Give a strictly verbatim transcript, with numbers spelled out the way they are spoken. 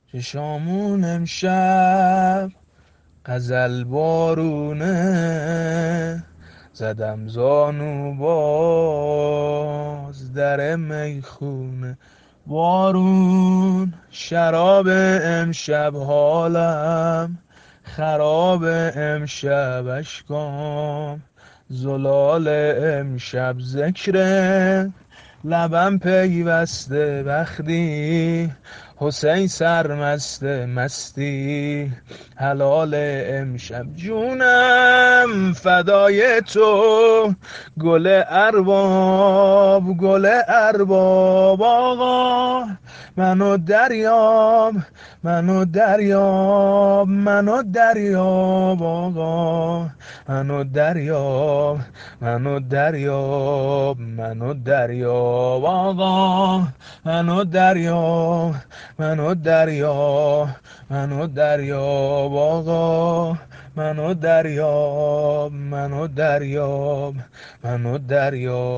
چشامون امشب غزل بارونه، زدم زانو باز در میخونه. بارون شراب امشب، حالم خراب امشب، اشکام زلال امشب، ذکر لبم پیوسته وقتی حسین سرمست مستی حلال امشب. جونم فدای تو گل ارباب، گل ارباب آقا منو دریاب، منو دریاب، منو دریاب آقا منو دریاب، منو دریاب، منو دریاب آقا منو دریاب، منو دریاب، منو دریاب آقا منو دریاب، منو دریاب، منو دریاب.